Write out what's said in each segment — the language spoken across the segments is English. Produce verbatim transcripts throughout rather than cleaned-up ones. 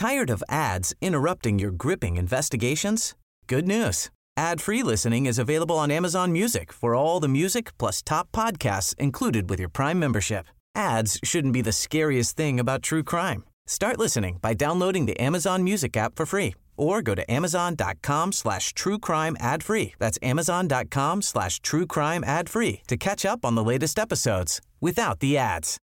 Tired of ads interrupting your gripping investigations? Good news. Ad-free listening is available on Amazon Music for all the music plus top podcasts included with your Prime membership. Ads shouldn't be the scariest thing about true crime. Start listening by downloading the Amazon Music app for free or go to amazon.com slash true crime ad free. That's amazon.com slash true crime ad free to catch up on the latest episodes without the ads.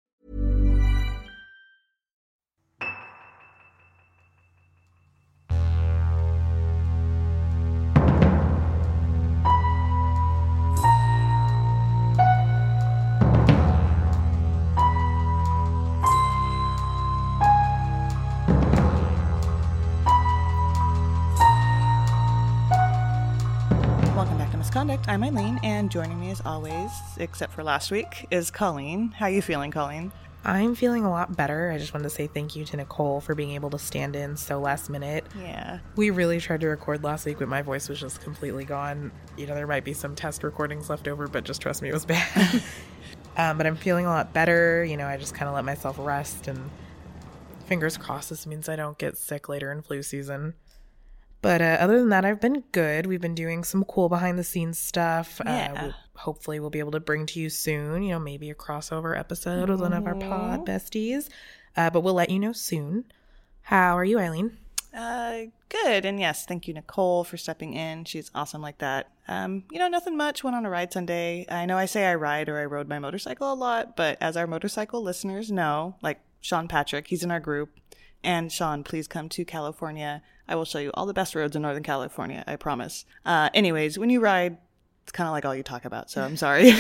Misconduct. I'm Eileen, and joining me as always, except for last week, is Colleen. How are you feeling, Colleen? I'm feeling a lot better. I just wanted to say thank you to Nicole for being able to stand in so last minute. Yeah. We really tried to record last week, but my voice was just completely gone. You know, there might be some test recordings left over, but just trust me, it was bad. um, but I'm feeling a lot better. You know, I just kind of let myself rest, and fingers crossed this means I don't get sick later in flu season. But uh, other than that, I've been good. We've been doing some cool behind-the-scenes stuff. Yeah. Uh, we'll, hopefully, we'll be able to bring to you soon, you know, maybe a crossover episode with one of our pod besties. Uh, but we'll let you know soon. How are you, Eileen? Uh, good. And yes, thank you, Nicole, for stepping in. She's awesome like that. Um, you know, nothing much. Went on a ride Sunday. I know I say I ride or I rode my motorcycle a lot, but as our motorcycle listeners know, like Sean Patrick, he's in our group. And Sean, please come to California. I will show you all the best roads in Northern California, I promise. Uh, anyways, when you ride, it's kind of like all you talk about, so I'm sorry.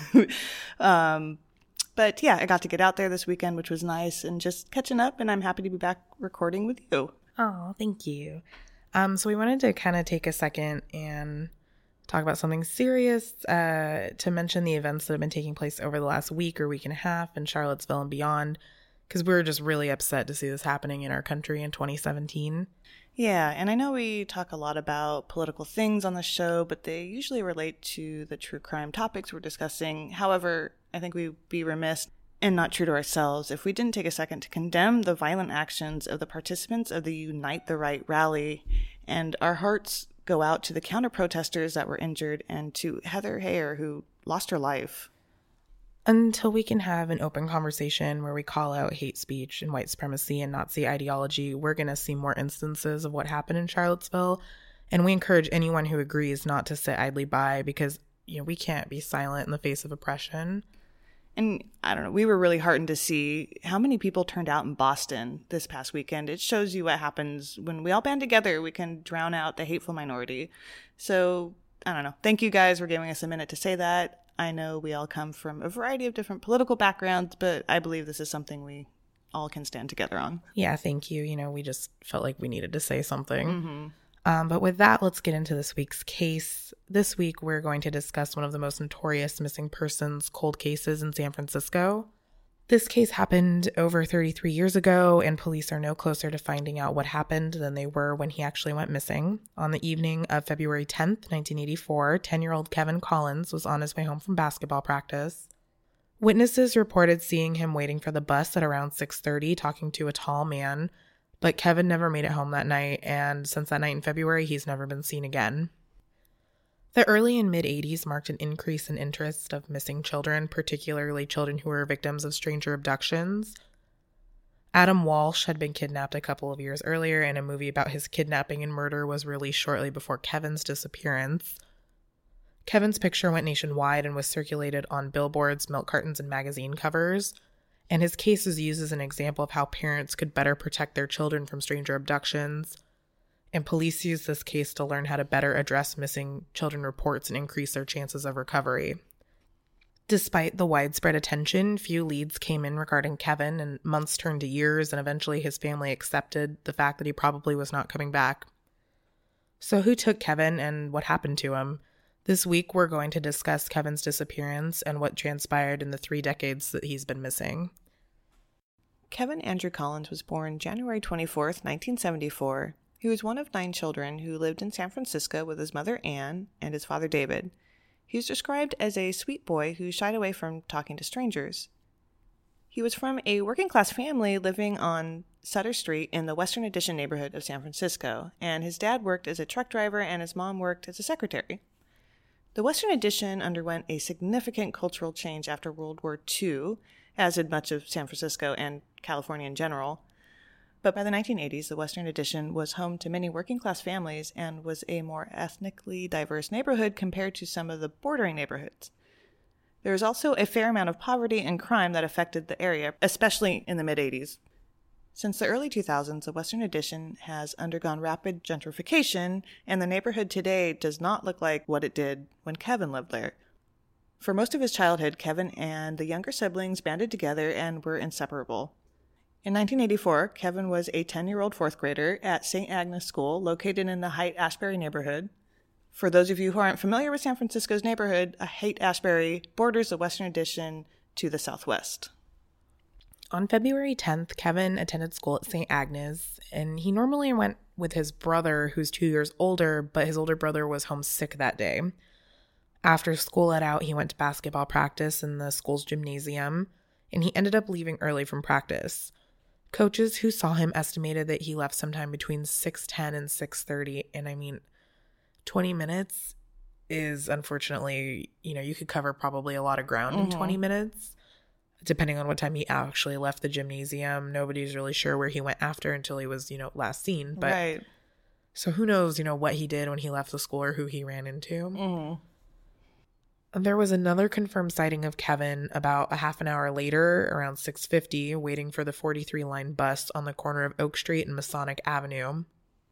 um, but yeah, I got to get out there this weekend, which was nice, and just catching up, and I'm happy to be back recording with you. Oh, thank you. Um, so we wanted to kind of take a second and talk about something serious, uh, to mention the events that have been taking place over the last week or week and a half in Charlottesville and beyond. Because we were just really upset to see this happening in our country in twenty seventeen. Yeah, and I know we talk a lot about political things on the show, but they usually relate to the true crime topics we're discussing. However, I think we'd be remiss and not true to ourselves if we didn't take a second to condemn the violent actions of the participants of the Unite the Right rally. And our hearts go out to the counter-protesters that were injured and to Heather Heyer, who lost her life. Until we can have an open conversation where we call out hate speech and white supremacy and Nazi ideology, we're going to see more instances of what happened in Charlottesville. And we encourage anyone who agrees not to sit idly by because, you know, we can't be silent in the face of oppression. And I don't know, we were really heartened to see how many people turned out in Boston this past weekend. It shows you what happens when we all band together. We can drown out the hateful minority. So, I don't know. Thank you guys for giving us a minute to say that. I know we all come from a variety of different political backgrounds, but I believe this is something we all can stand together on. Yeah, thank you. You know, we just felt like we needed to say something. Mm-hmm. Um, but with that, let's get into this week's case. This week, we're going to discuss one of the most notorious missing persons cold cases in San Francisco. This case happened over thirty-three years ago, and police are no closer to finding out what happened than they were when he actually went missing. On the evening of February tenth, nineteen eighty-four, ten-year-old Kevin Collins was on his way home from basketball practice. Witnesses reported seeing him waiting for the bus at around six thirty, talking to a tall man, but Kevin never made it home that night, and since that night in February, he's never been seen again. The early and mid-eighties marked an increase in interest of missing children, particularly children who were victims of stranger abductions. Adam Walsh had been kidnapped a couple of years earlier, and a movie about his kidnapping and murder was released shortly before Kevin's disappearance. Kevin's picture went nationwide and was circulated on billboards, milk cartons, and magazine covers, and his case is used as an example of how parents could better protect their children from stranger abductions. And police use this case to learn how to better address missing children reports and increase their chances of recovery. Despite the widespread attention, few leads came in regarding Kevin, and months turned to years, and eventually his family accepted the fact that he probably was not coming back. So who took Kevin and what happened to him? This week, we're going to discuss Kevin's disappearance and what transpired in the three decades that he's been missing. Kevin Andrew Collins was born January twenty-fourth, nineteen seventy-four. He was one of nine children who lived in San Francisco with his mother Anne and his father David. He was described as a sweet boy who shied away from talking to strangers. He was from a working-class family living on Sutter Street in the Western Addition neighborhood of San Francisco, and his dad worked as a truck driver and his mom worked as a secretary. The Western Addition underwent a significant cultural change after World War Two, as did much of San Francisco and California in general. But by the nineteen eighties, the Western Addition was home to many working-class families and was a more ethnically diverse neighborhood compared to some of the bordering neighborhoods. There was also a fair amount of poverty and crime that affected the area, especially in the mid-eighties. Since the early two thousands, the Western Addition has undergone rapid gentrification, and the neighborhood today does not look like what it did when Kevin lived there. For most of his childhood, Kevin and the younger siblings banded together and were inseparable. In nineteen eighty-four, Kevin was a ten-year-old fourth grader at Saint Agnes School, located in the Haight-Ashbury neighborhood. For those of you who aren't familiar with San Francisco's neighborhood, Haight-Ashbury borders the Western Addition to the southwest. On February tenth, Kevin attended school at Saint Agnes, and he normally went with his brother, who's two years older, but his older brother was homesick that day. After school let out, he went to basketball practice in the school's gymnasium, and he ended up leaving early from practice. Coaches who saw him estimated that he left sometime between six ten and six thirty, and I mean, twenty minutes is unfortunately, you know, you could cover probably a lot of ground mm-hmm. in twenty minutes. Depending on what time he actually left the gymnasium, nobody's really sure where he went after until he was, you know, last seen. But right. So who knows, you know, what he did when he left the school or who he ran into. Mm-hmm. There was another confirmed sighting of Kevin about a half an hour later, around six fifty, waiting for the forty-three line bus on the corner of Oak Street and Masonic Avenue.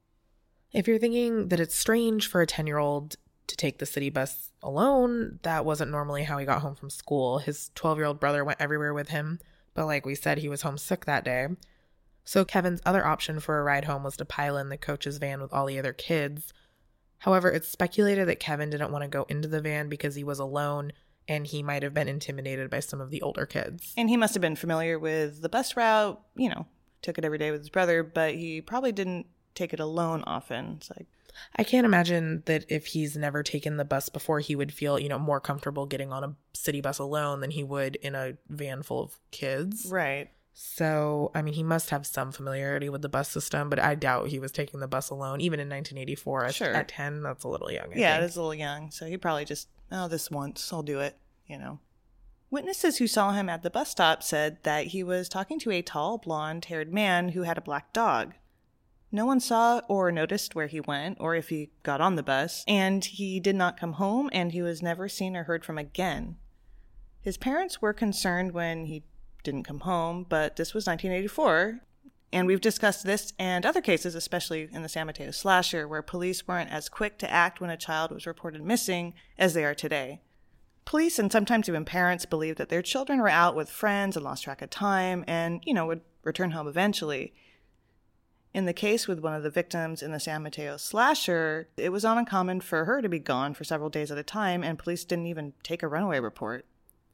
If you're thinking that it's strange for a ten-year-old to take the city bus alone, that wasn't normally how he got home from school. His twelve-year-old brother went everywhere with him, but like we said, he was homesick that day. So Kevin's other option for a ride home was to pile in the coach's van with all the other kids. However, it's speculated that Kevin didn't want to go into the van because he was alone and he might have been intimidated by some of the older kids. And he must have been familiar with the bus route, you know, took it every day with his brother, but he probably didn't take it alone often. It's like, I can't imagine that if he's never taken the bus before, he would feel, you know, more comfortable getting on a city bus alone than he would in a van full of kids. Right. So, I mean, he must have some familiarity with the bus system, but I doubt he was taking the bus alone. Even in nineteen eighty-four, sure. at ten, that's a little young, I yeah, think. it is a little young. So he probably just, oh, this once, I'll do it, you know. Witnesses who saw him at the bus stop said that he was talking to a tall, blonde-haired man who had a black dog. No one saw or noticed where he went or if he got on the bus, and he did not come home, and he was never seen or heard from again. His parents were concerned when he didn't come home, but this was nineteen eighty-four, and we've discussed this and other cases, especially in the San Mateo slasher, where police weren't as quick to act when a child was reported missing as they are today. Police and sometimes even parents believed that their children were out with friends and lost track of time and, you know, would return home eventually. In the case with one of the victims in the San Mateo slasher, it was not uncommon for her to be gone for several days at a time, and police didn't even take a runaway report.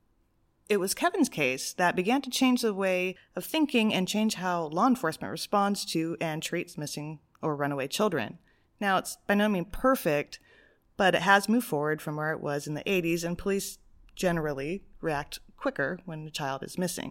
It was Kevin's case that began to change the way of thinking and change how law enforcement responds to and treats missing or runaway children. Now, it's by no means perfect, but it has moved forward from where it was in the eighties, and police generally react quicker when a child is missing.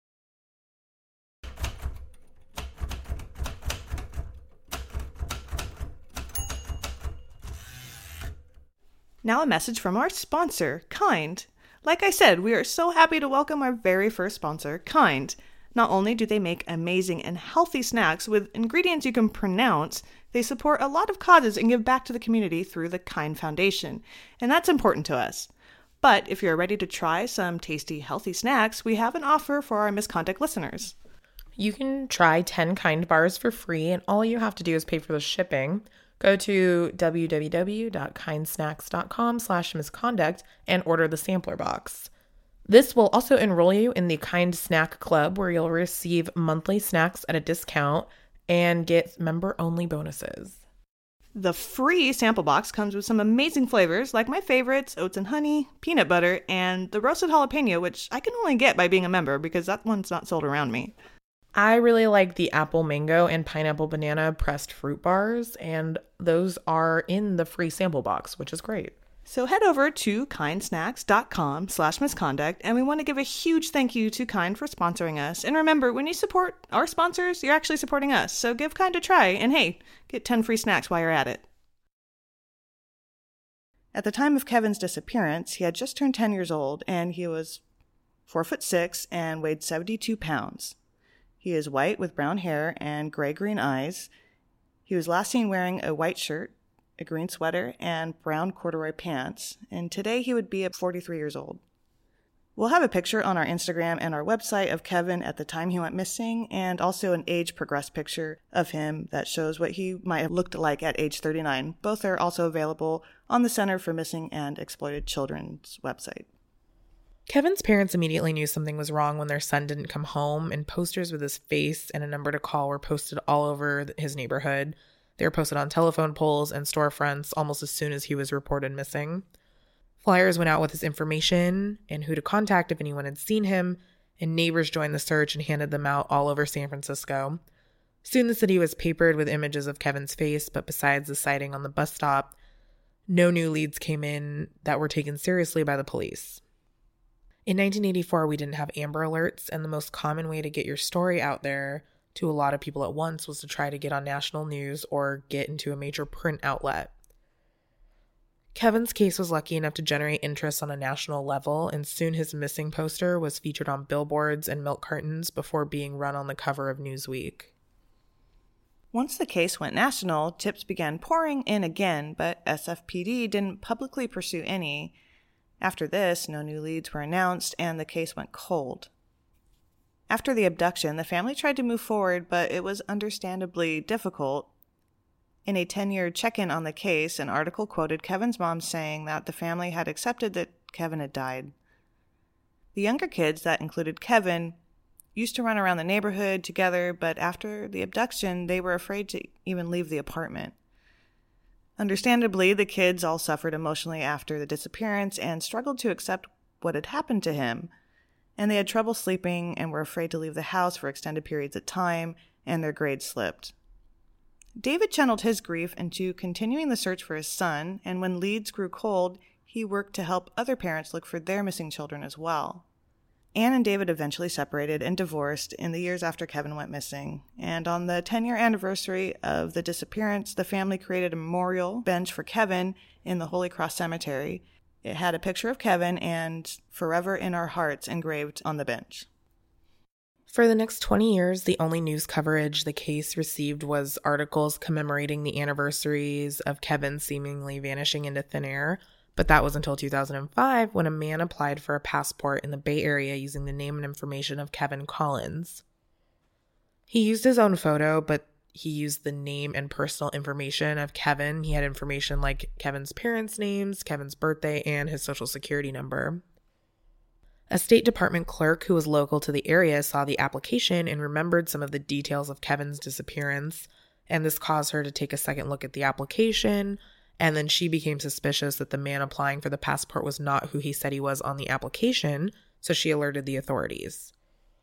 Now a message from our sponsor, Kind. Like I said, we are so happy to welcome our very first sponsor, Kind. Not only do they make amazing and healthy snacks with ingredients you can pronounce, they support a lot of causes and give back to the community through the Kind Foundation, and that's important to us. But if you're ready to try some tasty, healthy snacks, we have an offer for our Misconduct listeners. You can try ten Kind bars for free, and all you have to do is pay for the shipping. Go to www.kindsnacks.com slash misconduct and order the sampler box. This will also enroll you in the Kind Snack Club, where you'll receive monthly snacks at a discount and get member-only bonuses. The free sample box comes with some amazing flavors, like my favorites, oats and honey, peanut butter, and the roasted jalapeno, which I can only get by being a member because that one's not sold around me. I really like the apple mango and pineapple banana pressed fruit bars, and those are in the free sample box, which is great. So head over to kindsnacks.com slash misconduct, and we want to give a huge thank you to Kind for sponsoring us. And remember, when you support our sponsors, you're actually supporting us. So give Kind a try, and hey, get ten free snacks while you're at it. At the time of Kevin's disappearance, he had just turned ten years old, and he was four foot six and weighed seventy-two pounds. He is white with brown hair and gray-green eyes. He was last seen wearing a white shirt, a green sweater, and brown corduroy pants, and today he would be at forty-three years old. We'll have a picture on our Instagram and our website of Kevin at the time he went missing, and also an age-progressed picture of him that shows what he might have looked like at age thirty-nine. Both are also available on the Center for Missing and Exploited Children's website. Kevin's parents immediately knew something was wrong when their son didn't come home, and posters with his face and a number to call were posted all over his neighborhood. They were posted on telephone poles and storefronts almost as soon as he was reported missing. Flyers went out with his information and who to contact if anyone had seen him, and neighbors joined the search and handed them out all over San Francisco. Soon the city was papered with images of Kevin's face, but besides the sighting on the bus stop, no new leads came in that were taken seriously by the police. In nineteen eighty-four, we didn't have Amber Alerts, and the most common way to get your story out there to a lot of people at once was to try to get on national news or get into a major print outlet. Kevin's case was lucky enough to generate interest on a national level, and soon his missing poster was featured on billboards and milk cartons before being run on the cover of Newsweek. Once the case went national, tips began pouring in again, but S F P D didn't publicly pursue any. After this, no new leads were announced, and the case went cold. After the abduction, the family tried to move forward, but it was understandably difficult. In a ten-year check-in on the case, an article quoted Kevin's mom saying that the family had accepted that Kevin had died. The younger kids, that included Kevin, used to run around the neighborhood together, but after the abduction, they were afraid to even leave the apartment. Understandably, the kids all suffered emotionally after the disappearance and struggled to accept what had happened to him. And they had trouble sleeping and were afraid to leave the house for extended periods of time, and their grades slipped. David channeled his grief into continuing the search for his son, and when leads grew cold, he worked to help other parents look for their missing children as well. Anne and David eventually separated and divorced in the years after Kevin went missing, and on the ten-year anniversary of the disappearance, the family created a memorial bench for Kevin in the Holy Cross Cemetery. It had a picture of Kevin and "Forever in Our Hearts" engraved on the bench. For the next twenty years, the only news coverage the case received was articles commemorating the anniversaries of Kevin seemingly vanishing into thin air, but that was until two thousand five when a man applied for a passport in the Bay Area using the name and information of Kevin Collins. He used his own photo, but he used the name and personal information of Kevin. He had information like Kevin's parents' names, Kevin's birthday, and his social security number. A State Department clerk who was local to the area saw the application and remembered some of the details of Kevin's disappearance, and this caused her to take a second look at the application, and then she became suspicious that the man applying for the passport was not who he said he was on the application, so she alerted the authorities.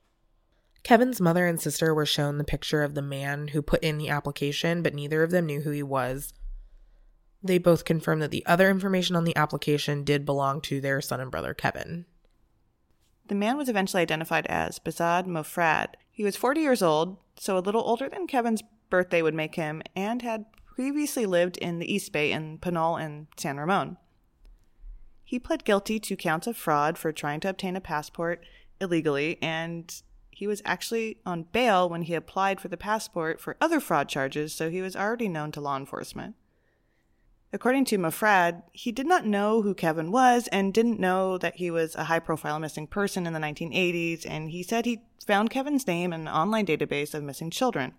Kevin's mother and sister were shown the picture of the man who put in the application, but neither of them knew who he was. They both confirmed that the other information on the application did belong to their son and brother, Kevin. The man was eventually identified as Behzad Mofrad. He was forty years old, so a little older than Kevin's birthday would make him, and had previously lived in the East Bay in Pinal and San Ramon. He pled guilty to counts of fraud for trying to obtain a passport illegally, and he was actually on bail when he applied for the passport for other fraud charges, so he was already known to law enforcement. According to Mofrad, he did not know who Kevin was and didn't know that he was a high-profile missing person in the nineteen eighties, and he said he found Kevin's name in an online database of missing children.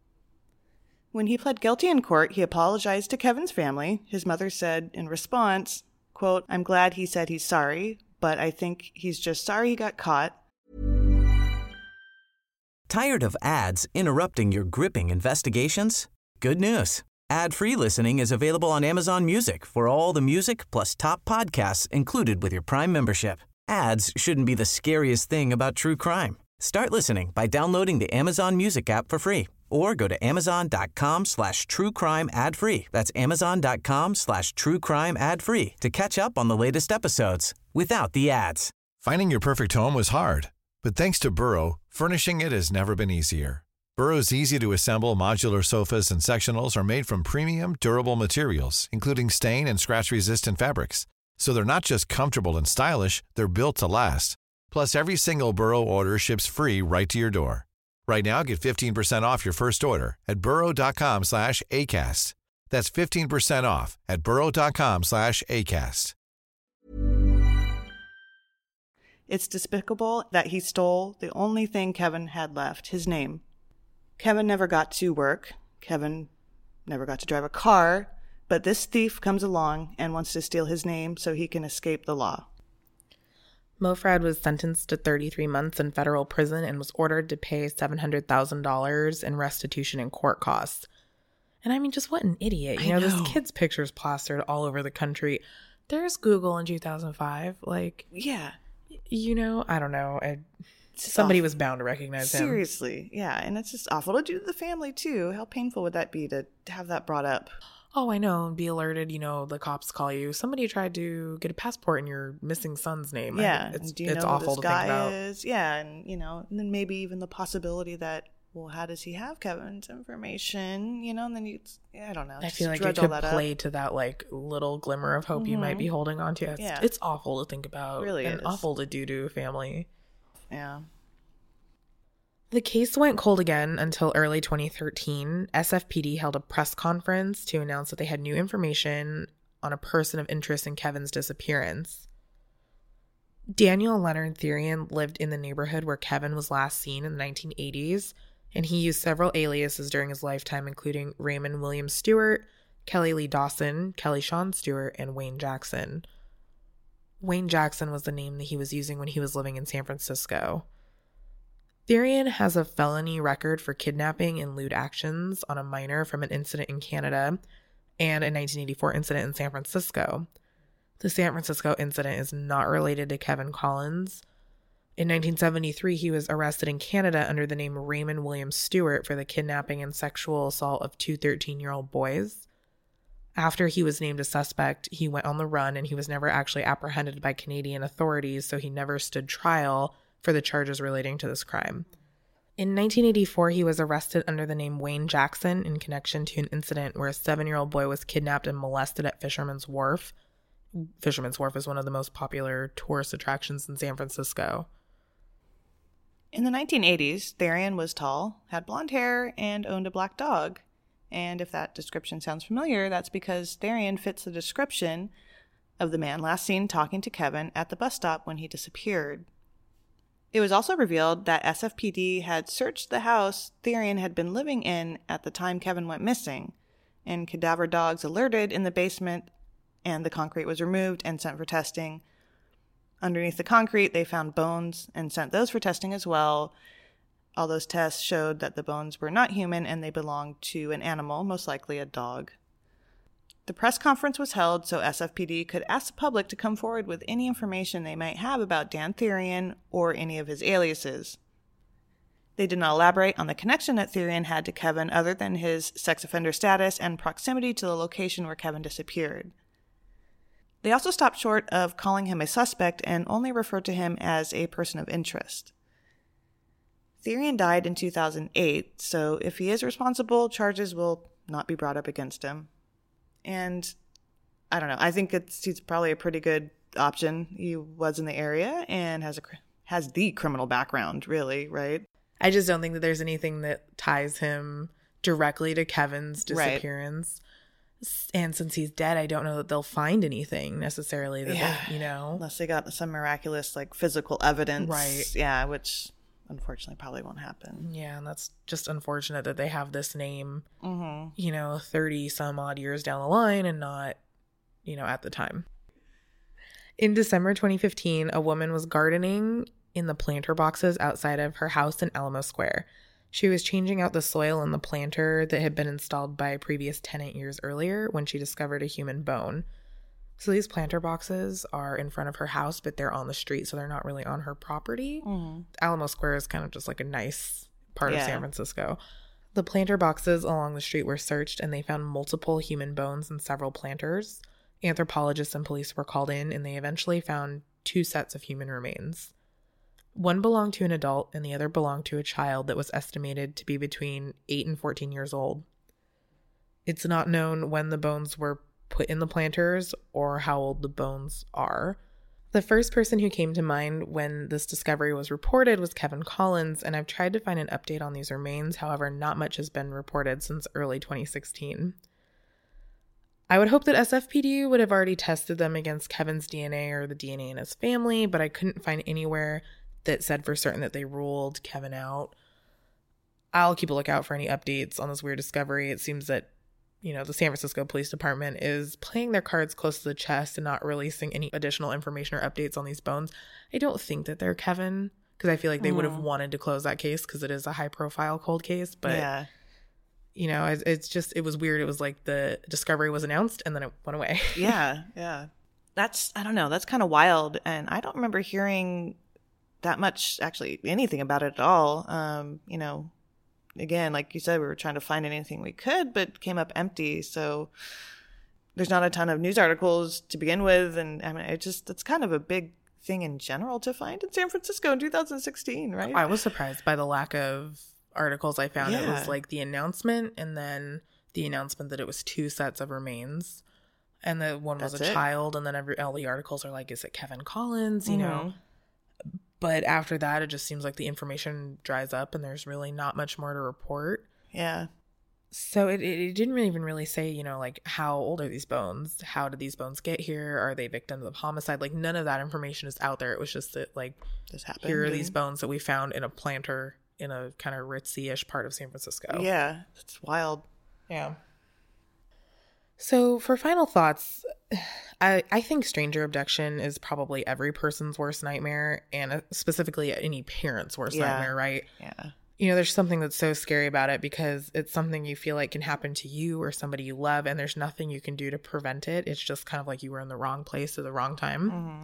When he pled guilty in court, he apologized to Kevin's family. His mother said in response, quote, "I'm glad he said he's sorry, but I think he's just sorry he got caught." Tired of ads interrupting your gripping investigations? Good news. Ad-free listening is available on Amazon Music for all the music plus top podcasts included with your Prime membership. Ads shouldn't be the scariest thing about true crime. Start listening by downloading the Amazon Music app for free Or go to amazon.com slash true crime ad free. That's amazon.com slash true crime ad free to catch up on the latest episodes without the ads. Finding your perfect home was hard, but thanks to Burrow, furnishing it has never been easier. Burrow's easy-to-assemble modular sofas and sectionals are made from premium, durable materials, including stain and scratch-resistant fabrics. So they're not just comfortable and stylish, they're built to last. Plus, every single Burrow order ships free right to your door. Right now, get fifteen percent off your first order at burrow.com slash ACAST. That's fifteen percent off at burrow.com slash ACAST. It's despicable that he stole the only thing Kevin had left, his name. Kevin never got to work. Kevin never got to drive a car. But this thief comes along and wants to steal his name so he can escape the law. Mofrad was sentenced to thirty-three months in federal prison and was ordered to pay seven hundred thousand dollars in restitution and court costs. And I mean, just what an idiot. You know, know, this kid's picture's plastered all over the country. There's Google in two thousand five. Like, yeah. You know, I don't know. I, somebody awful. was bound to recognize him. Seriously. Yeah. And it's just awful to do to the family, too. How painful would that be to have that brought up? Oh, I know, and be alerted, you know, the cops call you. Somebody tried to get a passport in your missing son's name. Yeah. I, it's do you it's know awful who this to guy think about. Is? Yeah, and, you know, and then maybe even the possibility that, well, how does he have Kevin's information? You know, and then you, I don't know. I feel like it could play up. to that, like, little glimmer of hope mm-hmm. you might be holding on to. It's, yeah. it's awful to think about. It really and is. awful to do to a family. Yeah. The case went cold again until early twenty thirteen. S F P D held a press conference to announce that they had new information on a person of interest in Kevin's disappearance. Daniel Leonard Therian lived in the neighborhood where Kevin was last seen in the nineteen eighties, and he used several aliases during his lifetime, including Raymond William Stewart, Kelly Lee Dawson, Kelly Sean Stewart, and Wayne Jackson. Wayne Jackson was the name that he was using when he was living in San Francisco. Therian has a felony record for kidnapping and lewd actions on a minor from an incident in Canada and a nineteen eighty-four incident in San Francisco. The San Francisco incident is not related to Kevin Collins. In nineteen seventy-three, he was arrested in Canada under the name Raymond William Stewart for the kidnapping and sexual assault of two thirteen-year-old boys. After he was named a suspect, he went on the run and he was never actually apprehended by Canadian authorities, so he never stood trial for the charges relating to this crime. In nineteen eighty-four, he was arrested under the name Wayne Jackson in connection to an incident where a seven-year-old boy was kidnapped and molested at Fisherman's Wharf. Fisherman's Wharf is one of the most popular tourist attractions in San Francisco. In the nineteen eighties, Therian was tall, had blonde hair, and owned a black dog. And if that description sounds familiar, that's because Therian fits the description of the man last seen talking to Kevin at the bus stop when he disappeared. It was also revealed that S F P D had searched the house Therian had been living in at the time Kevin went missing, and cadaver dogs alerted in the basement, and the concrete was removed and sent for testing. Underneath the concrete, they found bones and sent those for testing as well. All those tests showed that the bones were not human and they belonged to an animal, most likely a dog. The press conference was held so S F P D could ask the public to come forward with any information they might have about Dan Therian or any of his aliases. They did not elaborate on the connection that Therian had to Kevin other than his sex offender status and proximity to the location where Kevin disappeared. They also stopped short of calling him a suspect and only referred to him as a person of interest. Therian died in two thousand eight, so if he is responsible, charges will not be brought up against him. And I don't know, I think it's he's probably a pretty good option. He was in the area and has a has the criminal background, really, right? I just don't think that there's anything that ties him directly to Kevin's disappearance. Right. And since he's dead, I don't know that they'll find anything necessarily that yeah. they, you know, unless they got some miraculous like physical evidence, right? Yeah, which unfortunately probably won't happen. Yeah, and that's just unfortunate that they have this name, mm-hmm. you know, thirty some odd years down the line and not, you know, at the time. In December twenty fifteen, a woman was gardening in the planter boxes outside of her house in Alamo Square. She was changing out the soil in the planter that had been installed by a previous tenant years earlier when she discovered a human bone. So these planter boxes are in front of her house, but they're on the street, so they're not really on her property. Mm-hmm. Alamo Square is kind of just like a nice part yeah. of San Francisco. The planter boxes along the street were searched, and they found multiple human bones in several planters. Anthropologists and police were called in, and they eventually found two sets of human remains. One belonged to an adult, and the other belonged to a child that was estimated to be between eight and fourteen years old. It's not known when the bones were put in the planters or how old the bones are. The first person who came to mind when this discovery was reported was Kevin Collins, and I've tried to find an update on these remains. However, not much has been reported since early twenty sixteen. I would hope that S F P D would have already tested them against Kevin's D N A or the D N A in his family, but I couldn't find anywhere that said for certain that they ruled Kevin out. I'll keep a lookout for any updates on this weird discovery. It seems that, you know, the San Francisco Police Department is playing their cards close to the chest and not releasing any additional information or updates on these bones. I don't think that they're Kevin, because I feel like they mm. would have wanted to close that case because it is a high-profile cold case. But, yeah. you know, it's, it's just, it was weird. It was like the discovery was announced and then it went away. yeah, yeah. That's, I don't know, that's kind of wild. And I don't remember hearing that much, actually, anything about it at all. Um, you know, again, like you said, we were trying to find anything we could, but came up empty. So there's not a ton of news articles to begin with. And I mean, it just, it's kind of a big thing in general to find in San Francisco in two thousand sixteen, right? I was surprised by the lack of articles I found. Yeah. It was like the announcement and then the announcement that it was two sets of remains. And the one was That's a it. child. And then every, all the articles are like, is it Kevin Collins? You Mm-hmm. know? But after that, it just seems like the information dries up and there's really not much more to report. Yeah. So it, it, it didn't really even really say, you know, like, how old are these bones? How did these bones get here? Are they victims of homicide? Like, none of that information is out there. It was just that, like, This happened. here are and- these bones that we found in a planter in a kind of ritzy-ish part of San Francisco. Yeah. It's wild. Yeah. So for final thoughts, I, I think stranger abduction is probably every person's worst nightmare, and specifically any parent's worst Yeah. nightmare, right? Yeah. You know, there's something that's so scary about it because it's something you feel like can happen to you or somebody you love, and there's nothing you can do to prevent it. It's just kind of like you were in the wrong place at the wrong time. Mm-hmm.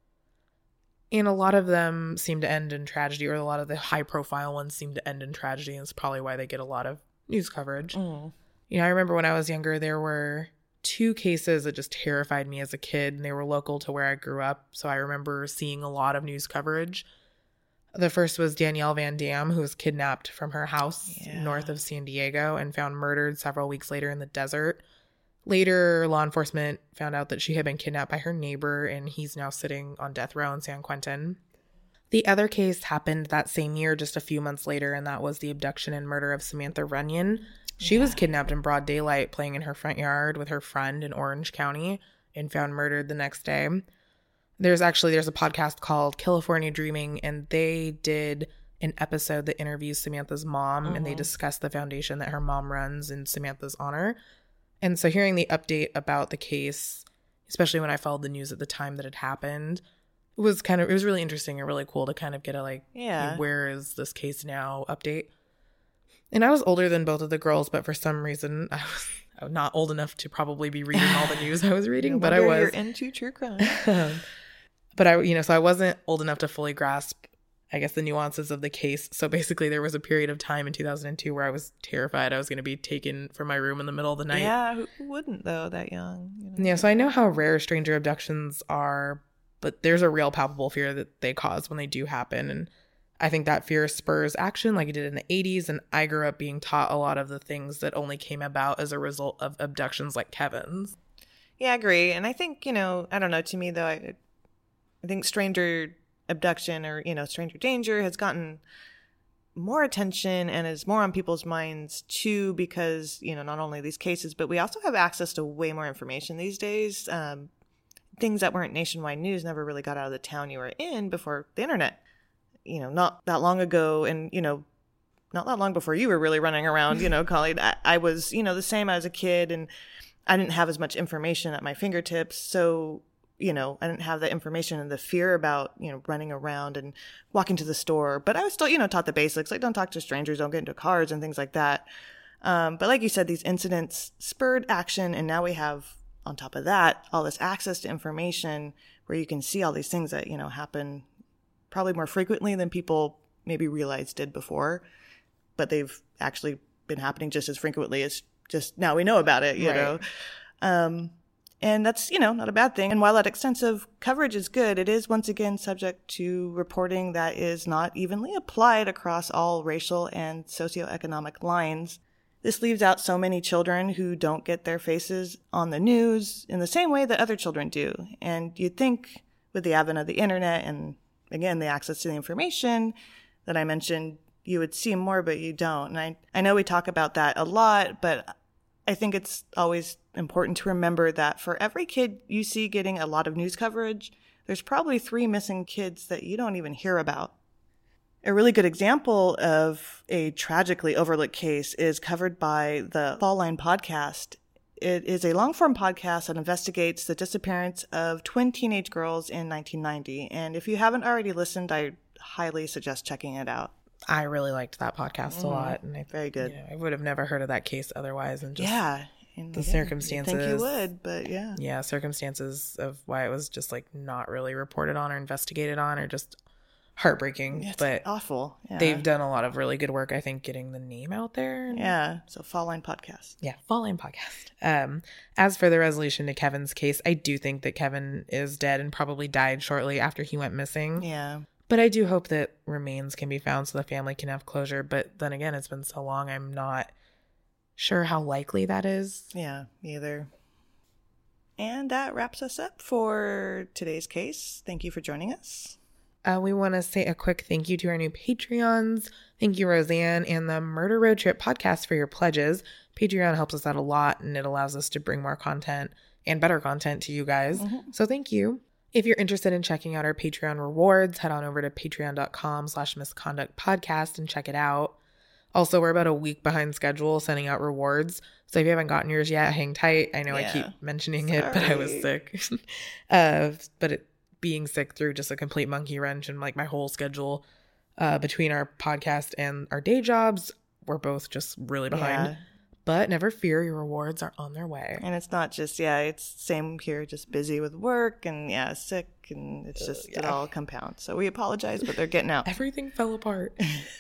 And a lot of them seem to end in tragedy, or a lot of the high-profile ones seem to end in tragedy, and it's probably why they get a lot of news coverage. Mm. You know, I remember when I was younger, there were two cases that just terrified me as a kid, and they were local to where I grew up. So I remember seeing a lot of news coverage. The first was Danielle Van Dam, who was kidnapped from her house Yeah. north of San Diego and found murdered several weeks later in the desert. Later, law enforcement found out that she had been kidnapped by her neighbor, and he's now sitting on death row in San Quentin. The other case happened that same year, just a few months later, and that was the abduction and murder of Samantha Runyon. She yeah. was kidnapped in broad daylight playing in her front yard with her friend in Orange County and found murdered the next day. There's actually, there's a podcast called California Dreaming, and they did an episode that interviews Samantha's mom, mm-hmm. and they discuss the foundation that her mom runs in Samantha's honor. And so hearing the update about the case, especially when I followed the news at the time that it happened, it was kind of, it was really interesting and really cool to kind of get a like, yeah. hey, where is this case now update. And I was older than both of the girls, but for some reason I was not old enough to probably be reading all the news I was reading, no but I was. You're into true crime. But I, you know, so I wasn't old enough to fully grasp, I guess, the nuances of the case. So basically there was a period of time in two thousand two where I was terrified I was going to be taken from my room in the middle of the night. Yeah, who wouldn't though, that young? You know? Yeah, so I know how rare stranger abductions are, but there's a real palpable fear that they cause when they do happen. And I think that fear spurs action like it did in the eighties. And I grew up being taught a lot of the things that only came about as a result of abductions like Kevin's. Yeah, I agree. And I think, you know, I don't know, to me though, I, I think stranger abduction or, you know, stranger danger has gotten more attention and is more on people's minds too, because, you know, not only these cases, but we also have access to way more information these days. Um, things that weren't nationwide news never really got out of the town you were in before the internet. You know, not that long ago, and, you know, not that long before you were really running around, you know, Colleen, I, I was, you know, the same as a kid, and I didn't have as much information at my fingertips. So, you know, I didn't have the information and the fear about, you know, running around and walking to the store. But I was still, you know, taught the basics, like don't talk to strangers, don't get into cars and things like that. Um, but like you said, these incidents spurred action. And now we have, on top of that, all this access to information where you can see all these things that, you know, happen probably more frequently than people maybe realized did before. But they've actually been happening just as frequently. It's just now we know about it, you Right. know. Um, and that's, you know, not a bad thing. And while that extensive coverage is good, it is once again subject to reporting that is not evenly applied across all racial and socioeconomic lines. This leaves out so many children who don't get their faces on the news in the same way that other children do. And you'd think with the advent of the internet and, again, the access to the information that I mentioned, you would see more, but you don't. And I, I know we talk about that a lot, but I think it's always important to remember that for every kid you see getting a lot of news coverage, there's probably three missing kids that you don't even hear about. A really good example of a tragically overlooked case is covered by the Fall Line podcast. It is a long-form podcast that investigates the disappearance of twin teenage girls in nineteen ninety. And if you haven't already listened, I highly suggest checking it out. I really liked that podcast a Mm, lot. And I, very good. you know, I would have never heard of that case otherwise. And just Yeah. And the yeah, circumstances. I think you would, but yeah. Yeah, circumstances of why it was just like not really reported on or investigated on or just heartbreaking. It's but awful. Yeah. they've done a lot of really good work, I think, getting the name out there. Yeah. So Fall Line podcast. Yeah, Fall Line podcast. Um, as for the resolution to Kevin's case, I do think that Kevin is dead and probably died shortly after he went missing. Yeah. But I do hope that remains can be found so the family can have closure. But then again, it's been so long, I'm not sure how likely that is. Yeah, either. And that wraps us up for today's case. Thank you for joining us. Uh, we want to say a quick thank you to our new Patreons. Thank you, Roseanne, and the Murder Road Trip podcast for your pledges. Patreon helps us out a lot, and it allows us to bring more content and better content to you guys. Mm-hmm. So thank you. If you're interested in checking out our Patreon rewards, head on over to patreon.com slash misconduct podcast and check it out. Also, we're about a week behind schedule sending out rewards. So if you haven't gotten yours yet, hang tight. I know yeah. I keep mentioning Sorry. it, but I was sick. uh, but it, being sick through just a complete monkey wrench and like my whole schedule uh, between our podcast and our day jobs, we're both just really behind. Yeah. But never fear, your rewards are on their way. And it's not just, yeah, it's same here, just busy with work and yeah, sick. And it's just, uh, yeah. it all compounds. So we apologize, but they're getting out. Everything fell apart.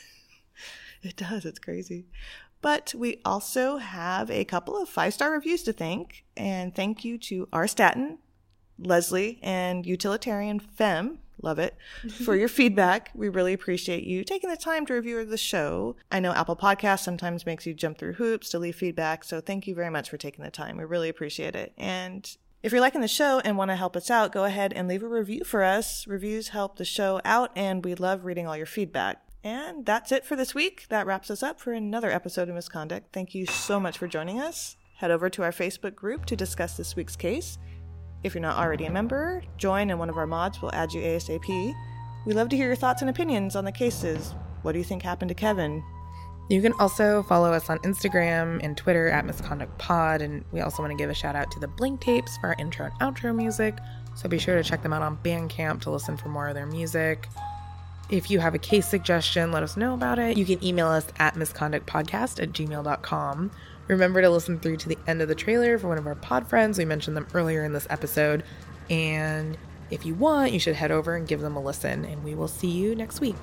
It does. It's crazy. But we also have a couple of five-star reviews to thank. And thank you to R. Staten, Leslie, and Utilitarian Femme, love it, for your feedback. We really appreciate you taking the time to review the show. I know Apple Podcasts sometimes makes you jump through hoops to leave feedback. So thank you very much for taking the time. We really appreciate it. And if you're liking the show and want to help us out, go ahead and leave a review for us. Reviews help the show out, and we love reading all your feedback. And that's it for this week. That wraps us up for another episode of Misconduct. Thank you so much for joining us. Head over to our Facebook group to discuss this week's case. If you're not already a member, join and one of our mods will add you ASAP. We love to hear your thoughts and opinions on the cases. What do you think happened to Kevin? You can also follow us on Instagram and Twitter at Misconduct Pod, and we also want to give a shout out to the Blink Tapes for our intro and outro music, so be sure to check them out on Bandcamp to listen for more of their music. If you have a case suggestion, let us know about it. You can email us at misconductpodcast at gmail dot com. Remember to listen through to the end of the trailer for one of our pod friends. We mentioned them earlier in this episode. And if you want, you should head over and give them a listen, and we will see you next week.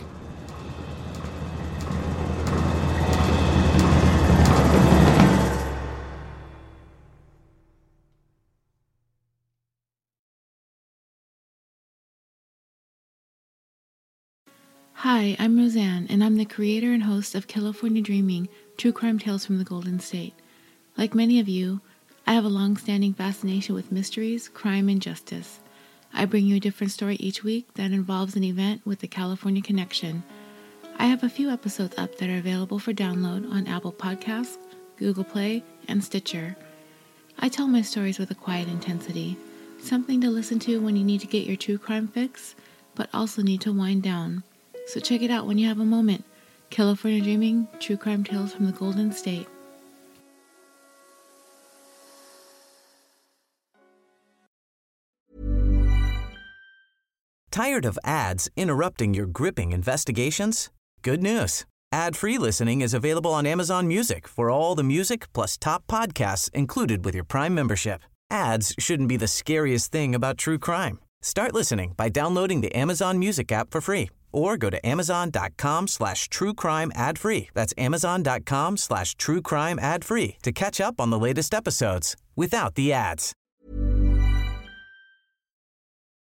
Hi, I'm Roseanne, and I'm the creator and host of California Dreaming, True Crime Tales from the Golden State. Like many of you, I have a long-standing fascination with mysteries, crime, and justice. I bring you a different story each week that involves an event with the California connection. I have a few episodes up that are available for download on Apple Podcasts, Google Play, and Stitcher. I tell my stories with a quiet intensity, something to listen to when you need to get your true crime fix, but also need to wind down. So check it out when you have a moment. California Dreaming, True Crime Tales from the Golden State. Tired of ads interrupting your gripping investigations? Good news. Ad-free listening is available on Amazon Music for all the music plus top podcasts included with your Prime membership. Ads shouldn't be the scariest thing about true crime. Start listening by downloading the Amazon Music app for free or go to amazon.com slash true crime ad free. That's amazon.com slash true crime ad free to catch up on the latest episodes without the ads.